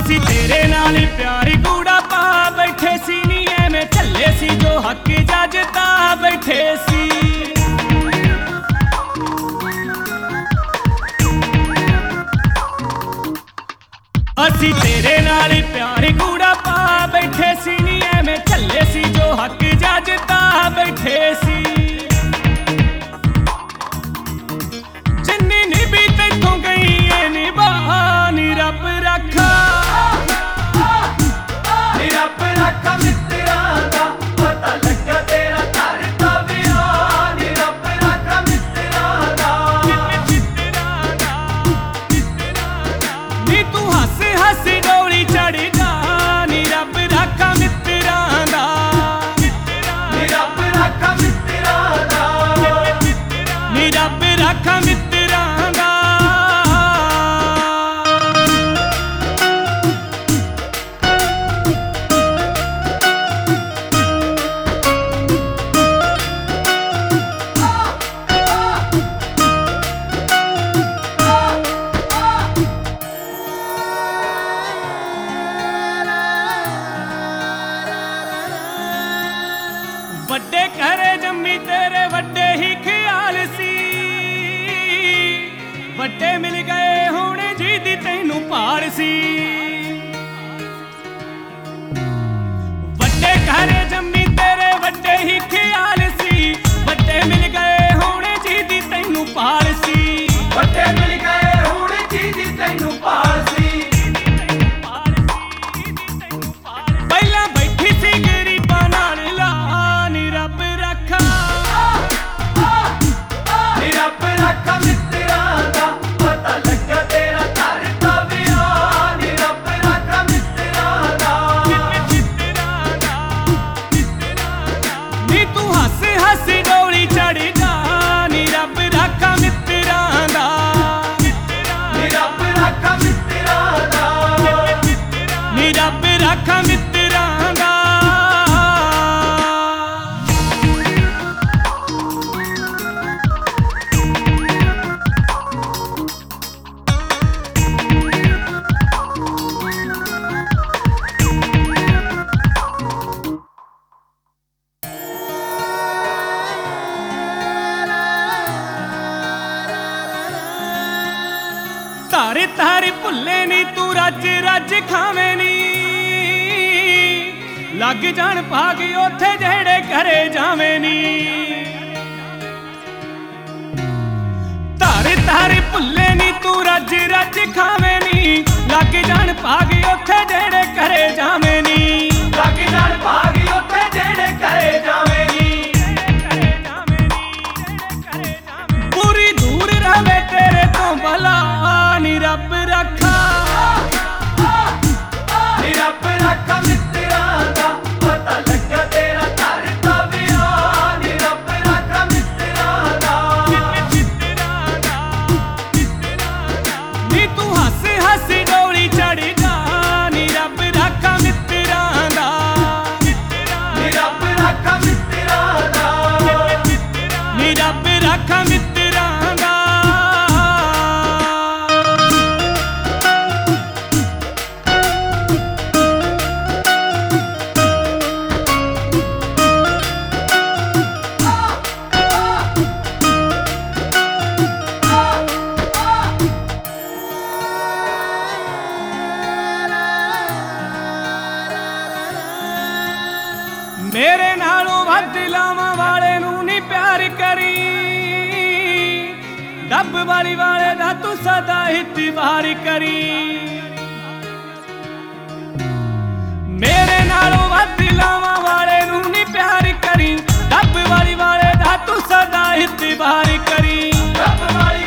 ਅਸੀਂ ਤੇਰੇ ਨਾਲ ਹੀ ਪਿਆਰ ਗੂੜਾ ਪਾ ਬੈਠੇ ਸੀ ਨੀ ਐਵੇਂ ਝੱਲੇ ਸੀ ਜੋ ਹੱਕ ਜੱਜਦਾ ਬੈਠੇ ਸੀ ਅਸੀਂ ਤੇਰੇ ਨਾਲ ਹੀ ਪਿਆਰ ਗੂੜਾ ਪਾ ਬੈਠੇ ਸੀ ਨੀ ਐਵੇਂ ਝੱਲੇ ਸੀ ਜੋ ਹੱਕ ਜੱਜਦਾ ਬੈਠੇ ਸੀ ਜਿੰਨੀ ਨੀ ਵੀ ਤੈਥੋਂ ਗਈ ਏ ਨਿਭਾ ਨੀ ਰੱਬ ਰੱਖਾ ਨੀ ਰੱਬ ਰੱਖਾ ਮਿੱਤਰਾਂ ਦਾ ਪਤਾ ਲੱਗਾ ਤੇਰਾ ਘਰ ਤਾਂ ਵਿਆਹ ਨੀ ਰੱਬ ਰੱਖਾ ਮਿੱਤਰਾਂ ਦਾ ਨੀ ਤੂੰ ਹੱਸ ਹੱਸ ਡੋਲੀ ਚੜ੍ਹਦਾ ਨੀ ਰੱਬ ਰੱਖਾ ਮਿੱਤਰਾਂ ਦਾ ਨੀ ਰੱਬ ਰੱਖਾ ਮਿੱਤਰਾਂ ਦਾ ਨੀ ਰੱਬ ਰੱਖਾ ਮਿੱਤਰਾਂ ਦਾ ਵੱਡੇ ਘਰੇ ਜੰਮੀ ਤੇਰੇ ਵੱਡੇ ਹੀ ਖਿਆਲ ਸੀ ਵੱਡੇ ਮਿਲ ਗਏ ਹੁਣ ਜਿਹਦੀ ਤੈਨੂੰ ਭਾਲ ਸੀ ਵੱਡੇ ਘਰੇ ਜੰਮੀ ਤੇਰੇ ਵੱਡੇ ਹੀ ਖਿਆਲ ਸੀ ਵੱਡੇ ਮਿਲ ਗਏ ਹੁਣ ਜਿਹਦੀ ਤੈਨੂੰ ਭਾਲ ਸੀ ਵੱਡੇ ਮਿਲ ਗਏ ਹੁਣ ਜਿਹਦੀ ਤੈਨੂੰ ਭਾਲ ਸੀ ਪਹਿਲਾਂ ਬੈਠੀ ਸੀ ਗਰੀਬਾਂ ਨਾਲ ਲਾ ਨੀ ਰੱਬ ਰੱਖਾ ਨੀ ਰੱਬ ਰੱਖਾ ਮਿੱਤਰਾਂ ਦਾ ਪਤਾ ਲੱਗਾ ਤੇਰਾ ਘਰ ਤਾਂ ਵਿਆਹ ਨੀ ਰੱਬ ਰੱਖਾ ਮਿੱਤਰਾਂ ਦਾ ਨੀ ਤੂੰ ਹੱਸ ਹੱਸ ਡੋਲੀ ਚੜ੍ਹਦਾ ਨੀ ਰੱਬ ਰੱਖਾ ਮਿੱਤਰਾਂ ਦਾ ਨੀ ਰੱਬ ਰੱਖਾ ਮਿੱਤਰਾਂ ਦਾ ਨੀ ਰੱਬ ਰੱਖਾ ਮਿੱਤਰਾਂ ਦਾ ਧਾਰ ਧਾਰ ਭੁੱਲੇ ਨੀ ਤੂੰ ਰੱਜ ਰੱਜ ਖਾਵੇਂ ਨੀ ਲੱਗ ਜਾਣ ਭਾਗ ਉੱਥੇ ਜਿਹੜੇ ਘਰੇ ਜਾਵੇਂ ਨੀ ਧਾਰ ਧਾਰ ਭੁੱਲੇ ਨੀ ਤੂੰ ਰੱਜ ਰੱਜ ਖਾਵੇਂ ਨੀ ਲੱਗ ਜਾਣ ਭਾਗ ਉੱਥੇ ਜਿਹੜੇ ਘਰੇ ਜਾਵੇਂ ਨੀ ਲੱਗ ਜਾਣ ਭਾਗ ਉੱਥੇ ਜਿਹੜੇ ਘਰੇ ਜਾਵੇਂ ਨੀ ਪੂਰੀ ਦੂਰ ਰਵੇ ਤੇਰੇ ਤੋਂ ਭਲਾ ਨੀ ਰੱਬ ਰੱਖਾ ਨੀ ਰੱਬ ਰੱਖਾ ਮਿੱਤਰਾਂ ਦਾ ਪਤਾ ਲੱਗਾ ਤੇਰਾ ਘਰ ਤਾਂ ਵਿਆਹ ਨੀ ਰੱਬ ਰੱਖਾ ਮਿੱਤਰਾਂ ਦਾ ਨੀ ਤੂੰ ਹੱਸ ਹੱਸ ਡੋਲੀ ਚੜ੍ਹਦਾ ਨੀ ਰੱਬ ਰੱਖਾ ਮਿੱਤਰਾਂ ਦਾ ਨੀ ਰੱਬ ਰੱਖਾ ਮਿੱਤਰਾਂ ਦਾ ਨੀ ਰੱਬ ਰੱਖਾ ਮਿੱਤਰਾਂ ਦਾ ਮੇਰੇ ਨਾਲੋਂ ਵੱਧ ਲਾਵਾਂ ਵਾਲੇ ਨੂੰ ਨੀ ਪਿਆਰ ਕਰੀ ਡੱਬ ਵਾਲੀ ਵਾਲੇ ਦਾ ਤੂੰ ਸਦਾ ਇਤਬਾਰ ਕਰੀ ਮੇਰੇ ਨਾਲੋਂ ਵੱਧ ਲਾਵਾਂ ਵਾਲੇ ਨੂੰ ਨੀ ਪਿਆਰ ਕਰੀ ਡੱਬ ਵਾਲੀ ਵਾਲੇ ਦਾ ਤੂੰ ਸਦਾ ਇਤਬਾਰ ਕਰੀ ਰੱਬ ਵਾਲੀ